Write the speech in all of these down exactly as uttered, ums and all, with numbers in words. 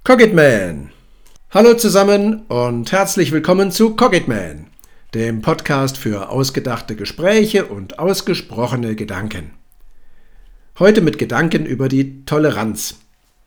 Cockitman! Hallo zusammen und herzlich willkommen zu Cockitman, dem Podcast für ausgedachte Gespräche und ausgesprochene Gedanken. Heute mit Gedanken über die Toleranz.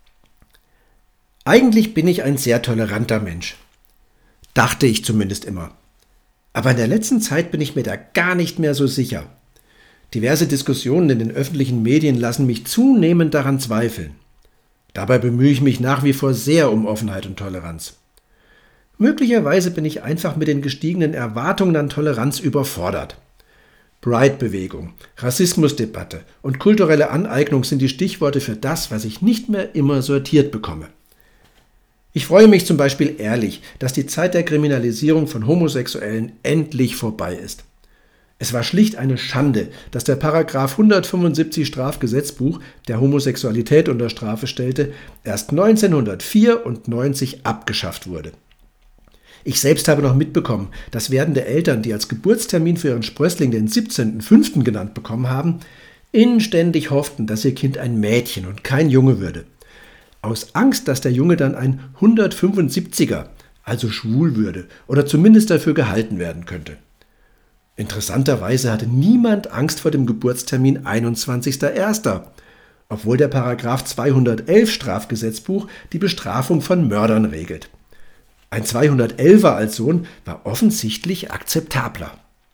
Eigentlich bin ich ein sehr toleranter Mensch. Dachte ich zumindest immer. Aber in der letzten Zeit bin ich mir da gar nicht mehr so sicher. Diverse Diskussionen in den öffentlichen Medien lassen mich zunehmend daran zweifeln. Dabei bemühe ich mich nach wie vor sehr um Offenheit und Toleranz. Möglicherweise bin ich einfach mit den gestiegenen Erwartungen an Toleranz überfordert. Pride-Bewegung, Rassismusdebatte und kulturelle Aneignung sind die Stichworte für das, was ich nicht mehr immer sortiert bekomme. Ich freue mich zum Beispiel ehrlich, dass die Zeit der Kriminalisierung von Homosexuellen endlich vorbei ist. Es war schlicht eine Schande, dass der Paragraph hundertfünfundsiebzig Strafgesetzbuch, der Homosexualität unter Strafe stellte, erst neunzehnhundertvierundneunzig abgeschafft wurde. Ich selbst habe noch mitbekommen, dass werdende Eltern, die als Geburtstermin für ihren Sprössling den siebzehnten fünften genannt bekommen haben, inständig hofften, dass ihr Kind ein Mädchen und kein Junge würde. Aus Angst, dass der Junge dann ein hundertfünfundsiebziger, also schwul würde oder zumindest dafür gehalten werden könnte. Interessanterweise hatte niemand Angst vor dem Geburtstermin einundzwanzigster erster, obwohl der Paragraph zweihundertelf Strafgesetzbuch die Bestrafung von Mördern regelt. Ein zweihundertelfer als Sohn war offensichtlich akzeptabler.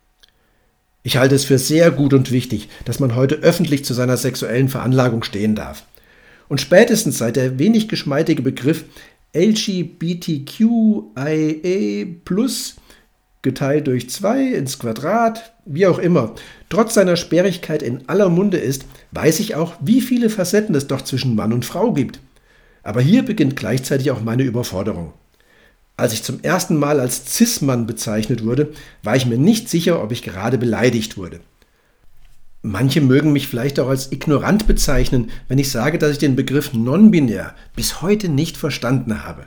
Ich halte es für sehr gut und wichtig, dass man heute öffentlich zu seiner sexuellen Veranlagung stehen darf. Und spätestens seit der wenig geschmeidige Begriff L G B T Q I A plus geteilt durch zwei ins Quadrat, wie auch immer, trotz seiner Sperrigkeit in aller Munde ist, weiß ich auch, wie viele Facetten es doch zwischen Mann und Frau gibt. Aber hier beginnt gleichzeitig auch meine Überforderung. Als ich zum ersten Mal als Cis-Mann bezeichnet wurde, war ich mir nicht sicher, ob ich gerade beleidigt wurde. Manche mögen mich vielleicht auch als ignorant bezeichnen, wenn ich sage, dass ich den Begriff non-binär bis heute nicht verstanden habe.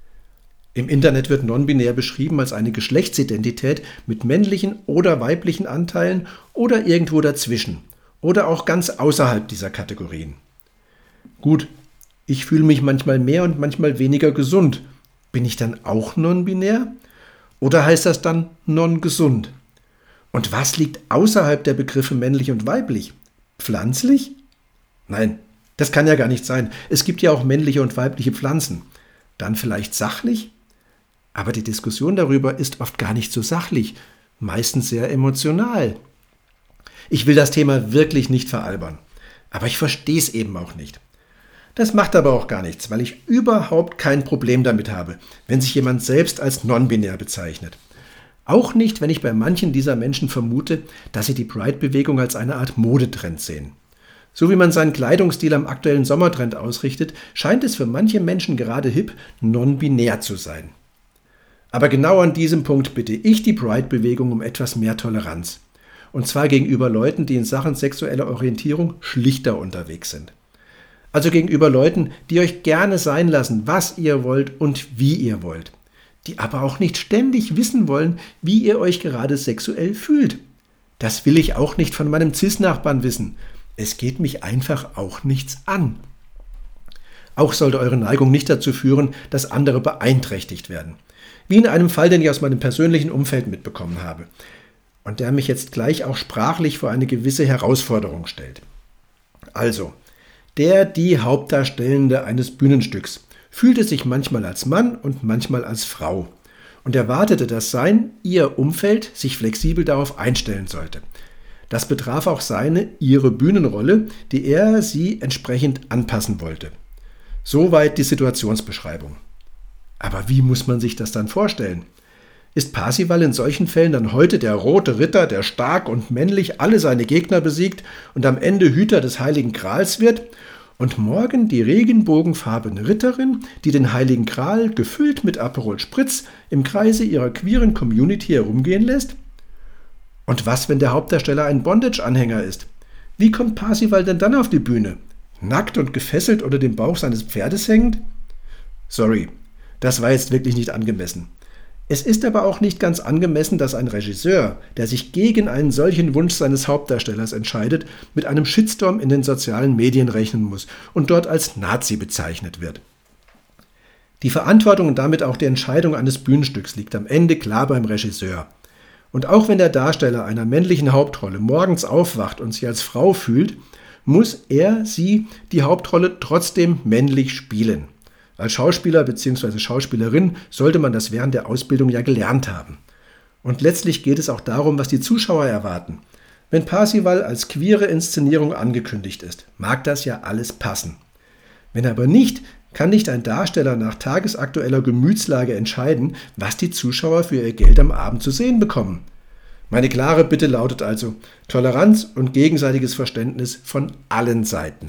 Im Internet wird non-binär beschrieben als eine Geschlechtsidentität mit männlichen oder weiblichen Anteilen oder irgendwo dazwischen oder auch ganz außerhalb dieser Kategorien. Gut, ich fühle mich manchmal mehr und manchmal weniger gesund. Bin ich dann auch non-binär? Oder heißt das dann non-gesund? Und was liegt außerhalb der Begriffe männlich und weiblich? Pflanzlich? Nein, das kann ja gar nicht sein. Es gibt ja auch männliche und weibliche Pflanzen. Dann vielleicht sachlich? Aber die Diskussion darüber ist oft gar nicht so sachlich, meistens sehr emotional. Ich will das Thema wirklich nicht veralbern, aber ich verstehe es eben auch nicht. Das macht aber auch gar nichts, weil ich überhaupt kein Problem damit habe, wenn sich jemand selbst als non-binär bezeichnet. Auch nicht, wenn ich bei manchen dieser Menschen vermute, dass sie die Pride-Bewegung als eine Art Modetrend sehen. So wie man seinen Kleidungsstil am aktuellen Sommertrend ausrichtet, scheint es für manche Menschen gerade hip, non-binär zu sein. Aber genau an diesem Punkt bitte ich die Pride-Bewegung um etwas mehr Toleranz. Und zwar gegenüber Leuten, die in Sachen sexueller Orientierung schlichter unterwegs sind. Also gegenüber Leuten, die euch gerne sein lassen, was ihr wollt und wie ihr wollt. Die aber auch nicht ständig wissen wollen, wie ihr euch gerade sexuell fühlt. Das will ich auch nicht von meinem Cis-Nachbarn wissen. Es geht mich einfach auch nichts an. Auch sollte eure Neigung nicht dazu führen, dass andere beeinträchtigt werden. Wie in einem Fall, den ich aus meinem persönlichen Umfeld mitbekommen habe. Und der mich jetzt gleich auch sprachlich vor eine gewisse Herausforderung stellt. Also, der, die Hauptdarstellende eines Bühnenstücks fühlte sich manchmal als Mann und manchmal als Frau und erwartete, dass sein, ihr Umfeld sich flexibel darauf einstellen sollte. Das betraf auch seine, ihre Bühnenrolle, die er, sie entsprechend anpassen wollte. Soweit die Situationsbeschreibung. Aber wie muss man sich das dann vorstellen? Ist Parzival in solchen Fällen dann heute der rote Ritter, der stark und männlich alle seine Gegner besiegt und am Ende Hüter des Heiligen Grals wird? Und morgen die regenbogenfarbene Ritterin, die den Heiligen Gral, gefüllt mit Aperol Spritz, im Kreise ihrer queeren Community herumgehen lässt? Und was, wenn der Hauptdarsteller ein Bondage-Anhänger ist? Wie kommt Parzival denn dann auf die Bühne? Nackt und gefesselt unter dem Bauch seines Pferdes hängend? Sorry, das war jetzt wirklich nicht angemessen. Es ist aber auch nicht ganz angemessen, dass ein Regisseur, der sich gegen einen solchen Wunsch seines Hauptdarstellers entscheidet, mit einem Shitstorm in den sozialen Medien rechnen muss und dort als Nazi bezeichnet wird. Die Verantwortung und damit auch die Entscheidung eines Bühnenstücks liegt am Ende klar beim Regisseur. Und auch wenn der Darsteller einer männlichen Hauptrolle morgens aufwacht und sich als Frau fühlt, muss er, sie die Hauptrolle trotzdem männlich spielen. Als Schauspieler bzw. Schauspielerin sollte man das während der Ausbildung ja gelernt haben. Und letztlich geht es auch darum, was die Zuschauer erwarten. Wenn Parzival als queere Inszenierung angekündigt ist, mag das ja alles passen. Wenn aber nicht, kann nicht ein Darsteller nach tagesaktueller Gemütslage entscheiden, was die Zuschauer für ihr Geld am Abend zu sehen bekommen. Meine klare Bitte lautet also Toleranz und gegenseitiges Verständnis von allen Seiten.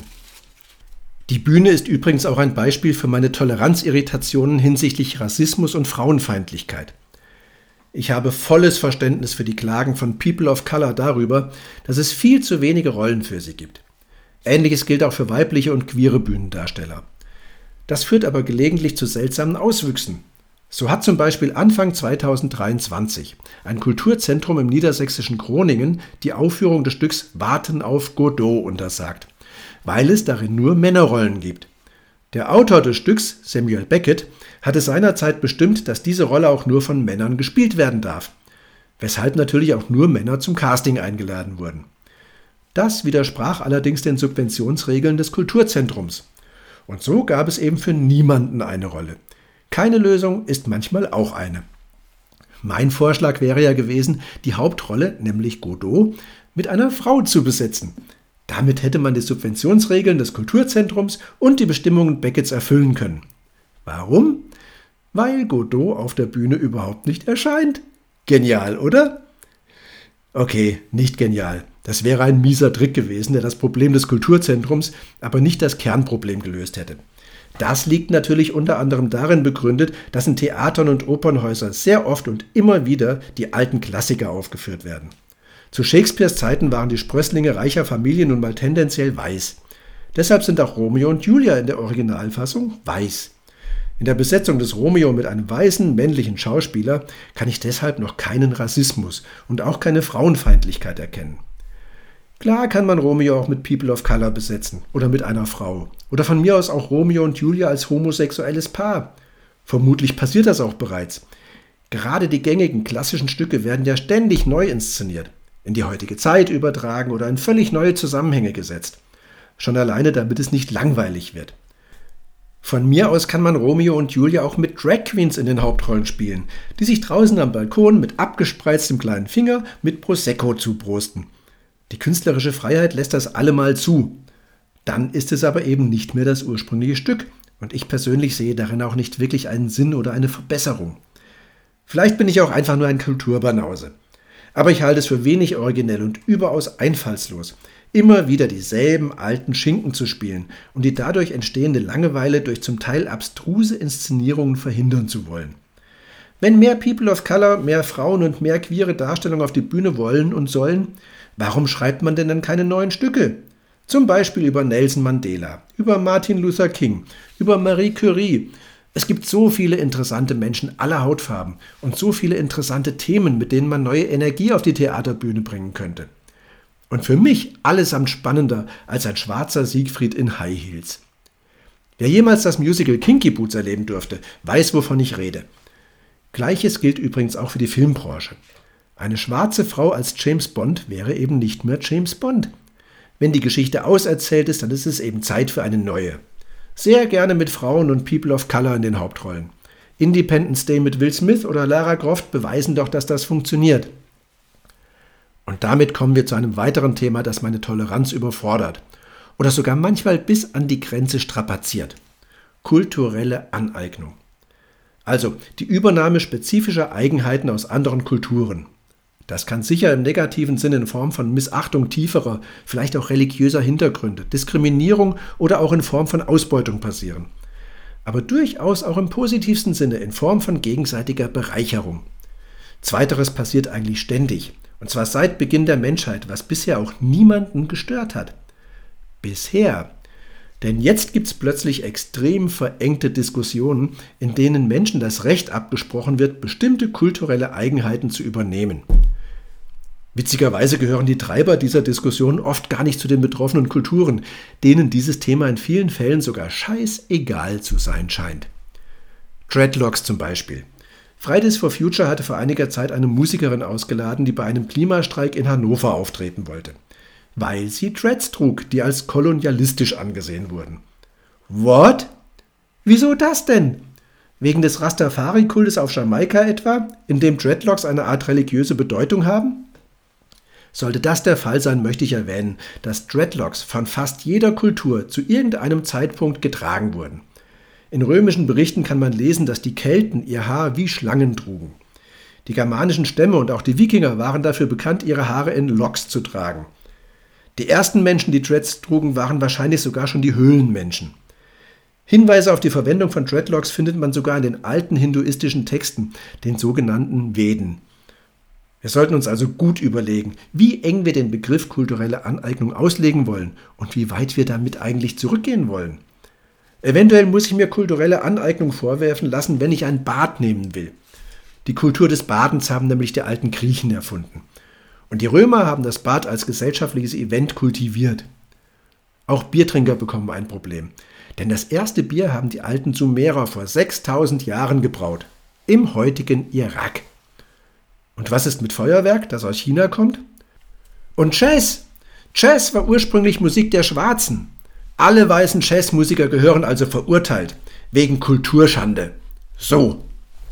Die Bühne ist übrigens auch ein Beispiel für meine Toleranzirritationen hinsichtlich Rassismus und Frauenfeindlichkeit. Ich habe volles Verständnis für die Klagen von People of Color darüber, dass es viel zu wenige Rollen für sie gibt. Ähnliches gilt auch für weibliche und queere Bühnendarsteller. Das führt aber gelegentlich zu seltsamen Auswüchsen. So hat zum Beispiel Anfang zweitausenddreiundzwanzig ein Kulturzentrum im niedersächsischen Groningen die Aufführung des Stücks Warten auf Godot untersagt, weil es darin nur Männerrollen gibt. Der Autor des Stücks, Samuel Beckett, hatte seinerzeit bestimmt, dass diese Rolle auch nur von Männern gespielt werden darf, weshalb natürlich auch nur Männer zum Casting eingeladen wurden. Das widersprach allerdings den Subventionsregeln des Kulturzentrums. Und so gab es eben für niemanden eine Rolle. Keine Lösung ist manchmal auch eine. Mein Vorschlag wäre ja gewesen, die Hauptrolle, nämlich Godot, mit einer Frau zu besetzen. Damit hätte man die Subventionsregeln des Kulturzentrums und die Bestimmungen Becketts erfüllen können. Warum? Weil Godot auf der Bühne überhaupt nicht erscheint. Genial, oder? Okay, nicht genial. Das wäre ein mieser Trick gewesen, der das Problem des Kulturzentrums, aber nicht das Kernproblem gelöst hätte. Das liegt natürlich unter anderem darin begründet, dass in Theatern und Opernhäusern sehr oft und immer wieder die alten Klassiker aufgeführt werden. Zu Shakespeares Zeiten waren die Sprösslinge reicher Familien nun mal tendenziell weiß. Deshalb sind auch Romeo und Julia in der Originalfassung weiß. In der Besetzung des Romeo mit einem weißen, männlichen Schauspieler kann ich deshalb noch keinen Rassismus und auch keine Frauenfeindlichkeit erkennen. Klar kann man Romeo auch mit People of Color besetzen oder mit einer Frau. Oder von mir aus auch Romeo und Julia als homosexuelles Paar. Vermutlich passiert das auch bereits. Gerade die gängigen klassischen Stücke werden ja ständig neu inszeniert, in die heutige Zeit übertragen oder in völlig neue Zusammenhänge gesetzt. Schon alleine, damit es nicht langweilig wird. Von mir aus kann man Romeo und Julia auch mit Drag Queens in den Hauptrollen spielen, die sich draußen am Balkon mit abgespreiztem kleinen Finger mit Prosecco zuprosten. Die künstlerische Freiheit lässt das allemal zu. Dann ist es aber eben nicht mehr das ursprüngliche Stück und ich persönlich sehe darin auch nicht wirklich einen Sinn oder eine Verbesserung. Vielleicht bin ich auch einfach nur ein Kulturbanause. Aber ich halte es für wenig originell und überaus einfallslos, immer wieder dieselben alten Schinken zu spielen und die dadurch entstehende Langeweile durch zum Teil abstruse Inszenierungen verhindern zu wollen. Wenn mehr People of Color, mehr Frauen und mehr queere Darstellungen auf die Bühne wollen und sollen, warum schreibt man denn dann keine neuen Stücke? Zum Beispiel über Nelson Mandela, über Martin Luther King, über Marie Curie. Es gibt so viele interessante Menschen aller Hautfarben und so viele interessante Themen, mit denen man neue Energie auf die Theaterbühne bringen könnte. Und für mich allesamt spannender als ein schwarzer Siegfried in High Heels. Wer jemals das Musical Kinky Boots erleben durfte, weiß, wovon ich rede. Gleiches gilt übrigens auch für die Filmbranche. Eine schwarze Frau als James Bond wäre eben nicht mehr James Bond. Wenn die Geschichte auserzählt ist, dann ist es eben Zeit für eine neue. Sehr gerne mit Frauen und People of Color in den Hauptrollen. Independence Day mit Will Smith oder Lara Croft beweisen doch, dass das funktioniert. Und damit kommen wir zu einem weiteren Thema, das meine Toleranz überfordert oder sogar manchmal bis an die Grenze strapaziert. Kulturelle Aneignung. Also die Übernahme spezifischer Eigenheiten aus anderen Kulturen. Das kann sicher im negativen Sinne in Form von Missachtung tieferer, vielleicht auch religiöser Hintergründe, Diskriminierung oder auch in Form von Ausbeutung passieren. Aber durchaus auch im positivsten Sinne in Form von gegenseitiger Bereicherung. Zweiteres passiert eigentlich ständig, und zwar seit Beginn der Menschheit, was bisher auch niemanden gestört hat. Bisher. Denn jetzt gibt es plötzlich extrem verengte Diskussionen, in denen Menschen das Recht abgesprochen wird, bestimmte kulturelle Eigenheiten zu übernehmen. Witzigerweise gehören die Treiber dieser Diskussion oft gar nicht zu den betroffenen Kulturen, denen dieses Thema in vielen Fällen sogar scheißegal zu sein scheint. Dreadlocks zum Beispiel. Fridays for Future hatte vor einiger Zeit eine Musikerin ausgeladen, die bei einem Klimastreik in Hannover auftreten wollte. Weil sie Dreads trug, die als kolonialistisch angesehen wurden. What? Wieso das denn? Wegen des Rastafari-Kultes auf Jamaika etwa, in dem Dreadlocks eine Art religiöse Bedeutung haben? Sollte das der Fall sein, möchte ich erwähnen, dass Dreadlocks von fast jeder Kultur zu irgendeinem Zeitpunkt getragen wurden. In römischen Berichten kann man lesen, dass die Kelten ihr Haar wie Schlangen trugen. Die germanischen Stämme und auch die Wikinger waren dafür bekannt, ihre Haare in Locks zu tragen. Die ersten Menschen, die Dreads trugen, waren wahrscheinlich sogar schon die Höhlenmenschen. Hinweise auf die Verwendung von Dreadlocks findet man sogar in den alten hinduistischen Texten, den sogenannten Veden. Wir sollten uns also gut überlegen, wie eng wir den Begriff kulturelle Aneignung auslegen wollen und wie weit wir damit eigentlich zurückgehen wollen. Eventuell muss ich mir kulturelle Aneignung vorwerfen lassen, wenn ich ein Bad nehmen will. Die Kultur des Badens haben nämlich die alten Griechen erfunden. Und die Römer haben das Bad als gesellschaftliches Event kultiviert. Auch Biertrinker bekommen ein Problem. Denn das erste Bier haben die alten Sumerer vor sechstausend Jahren gebraut. Im heutigen Irak. Und was ist mit Feuerwerk, das aus China kommt? Und Jazz. Jazz war ursprünglich Musik der Schwarzen. Alle weißen Jazzmusiker gehören also verurteilt. Wegen Kulturschande. So.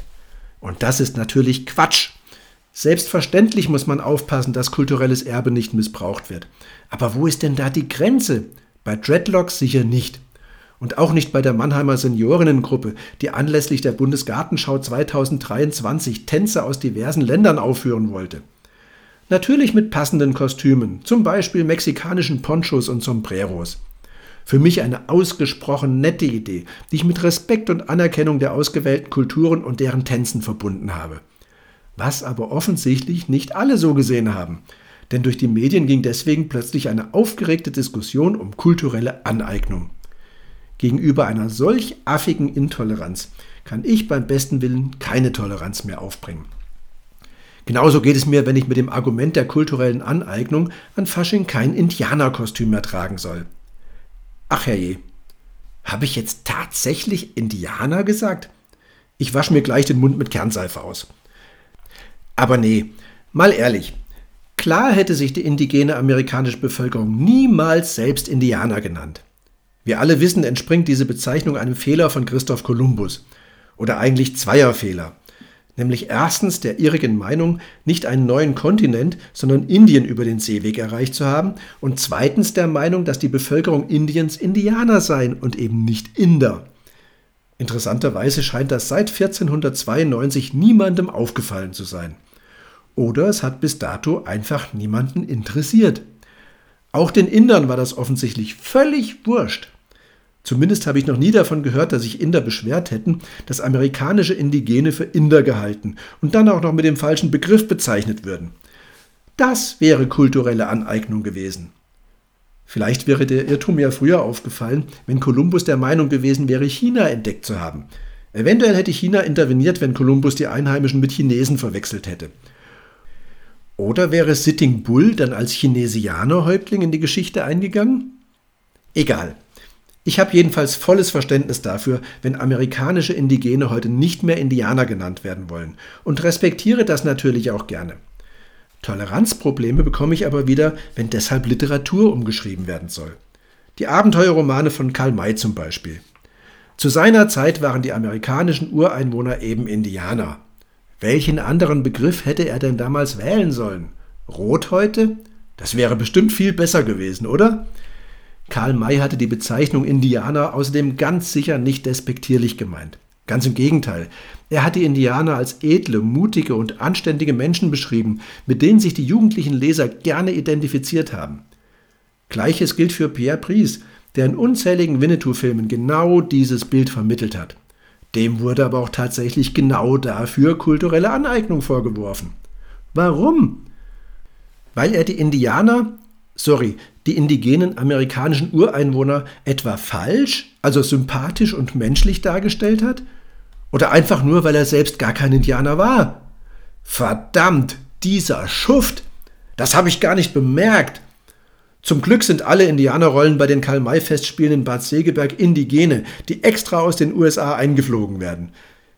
Und das ist natürlich Quatsch. Selbstverständlich muss man aufpassen, dass kulturelles Erbe nicht missbraucht wird. Aber wo ist denn da die Grenze? Bei Dreadlocks sicher nicht. Und auch nicht bei der Mannheimer Seniorinnengruppe, die anlässlich der Bundesgartenschau zweitausenddreiundzwanzig Tänze aus diversen Ländern aufführen wollte. Natürlich mit passenden Kostümen, zum Beispiel mexikanischen Ponchos und Sombreros. Für mich eine ausgesprochen nette Idee, die ich mit Respekt und Anerkennung der ausgewählten Kulturen und deren Tänzen verbunden habe. Was aber offensichtlich nicht alle so gesehen haben. Denn durch die Medien ging deswegen plötzlich eine aufgeregte Diskussion um kulturelle Aneignung. Gegenüber einer solch affigen Intoleranz kann ich beim besten Willen keine Toleranz mehr aufbringen. Genauso geht es mir, wenn ich mit dem Argument der kulturellen Aneignung an Fasching kein Indianerkostüm mehr tragen soll. Ach herrje, habe ich jetzt tatsächlich Indianer gesagt? Ich wasche mir gleich den Mund mit Kernseife aus. Aber nee, mal ehrlich, klar hätte sich die indigene amerikanische Bevölkerung niemals selbst Indianer genannt. Wir alle wissen, entspringt diese Bezeichnung einem Fehler von Christoph Kolumbus. Oder eigentlich zweier Fehler. Nämlich erstens der irrigen Meinung, nicht einen neuen Kontinent, sondern Indien über den Seeweg erreicht zu haben. Und zweitens der Meinung, dass die Bevölkerung Indiens Indianer seien und eben nicht Inder. Interessanterweise scheint das seit vierzehnhundertzweiundneunzig niemandem aufgefallen zu sein. Oder es hat bis dato einfach niemanden interessiert. Auch den Indern war das offensichtlich völlig wurscht. Zumindest habe ich noch nie davon gehört, dass sich Inder beschwert hätten, dass amerikanische Indigene für Inder gehalten und dann auch noch mit dem falschen Begriff bezeichnet würden. Das wäre kulturelle Aneignung gewesen. Vielleicht wäre der Irrtum ja früher aufgefallen, wenn Kolumbus der Meinung gewesen wäre, China entdeckt zu haben. Eventuell hätte China interveniert, wenn Kolumbus die Einheimischen mit Chinesen verwechselt hätte. Oder wäre Sitting Bull dann als Chinesianer-Häuptling in die Geschichte eingegangen? Egal. Ich habe jedenfalls volles Verständnis dafür, wenn amerikanische Indigene heute nicht mehr Indianer genannt werden wollen und respektiere das natürlich auch gerne. Toleranzprobleme bekomme ich aber wieder, wenn deshalb Literatur umgeschrieben werden soll. Die Abenteuerromane von Karl May zum Beispiel. Zu seiner Zeit waren die amerikanischen Ureinwohner eben Indianer. Welchen anderen Begriff hätte er denn damals wählen sollen? Rothäute? Das wäre bestimmt viel besser gewesen, oder? Karl May hatte die Bezeichnung Indianer außerdem ganz sicher nicht despektierlich gemeint. Ganz im Gegenteil. Er hat die Indianer als edle, mutige und anständige Menschen beschrieben, mit denen sich die jugendlichen Leser gerne identifiziert haben. Gleiches gilt für Pierre Brice, der in unzähligen Winnetou-Filmen genau dieses Bild vermittelt hat. Dem wurde aber auch tatsächlich genau dafür kulturelle Aneignung vorgeworfen. Warum? Weil er die Indianer, sorry, die indigenen amerikanischen Ureinwohner etwa falsch, also sympathisch und menschlich dargestellt hat? Oder einfach nur, weil er selbst gar kein Indianer war? Verdammt, dieser Schuft! Das habe ich gar nicht bemerkt. Zum Glück sind alle Indianerrollen bei den Karl-May-Festspielen in Bad Segeberg Indigene, die extra aus den U S A eingeflogen werden.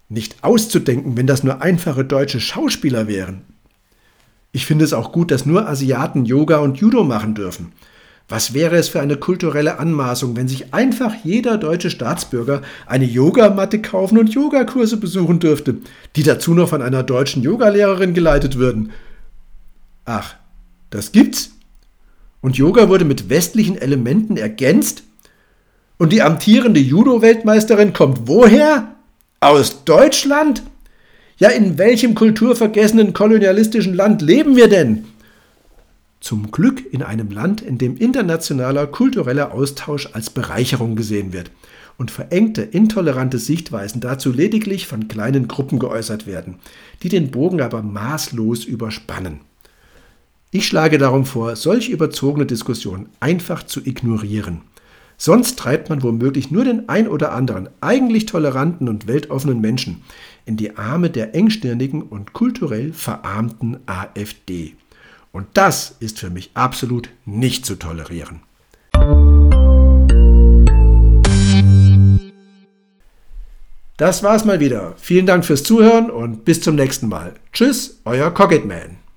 Nicht auszudenken, wenn das nur einfache deutsche Schauspieler wären. Ich finde es auch gut, dass nur Asiaten Yoga und Judo machen dürfen. Was wäre es für eine kulturelle Anmaßung, wenn sich einfach jeder deutsche Staatsbürger eine Yogamatte kaufen und Yogakurse besuchen dürfte, die dazu noch von einer deutschen Yogalehrerin geleitet würden? Ach, das gibt's? Und Yoga wurde mit westlichen Elementen ergänzt? Und die amtierende Judo-Weltmeisterin kommt woher? Aus Deutschland? Ja, in welchem kulturvergessenen kolonialistischen Land leben wir denn? Zum Glück in einem Land, in dem internationaler kultureller Austausch als Bereicherung gesehen wird und verengte, intolerante Sichtweisen dazu lediglich von kleinen Gruppen geäußert werden, die den Bogen aber maßlos überspannen. Ich schlage darum vor, solch überzogene Diskussionen einfach zu ignorieren. Sonst treibt man womöglich nur den ein oder anderen eigentlich toleranten und weltoffenen Menschen in die Arme der engstirnigen und kulturell verarmten AfD. Und das ist für mich absolut nicht zu tolerieren. Das war's mal wieder. Vielen Dank fürs Zuhören und bis zum nächsten Mal. Tschüss, euer Cocketman.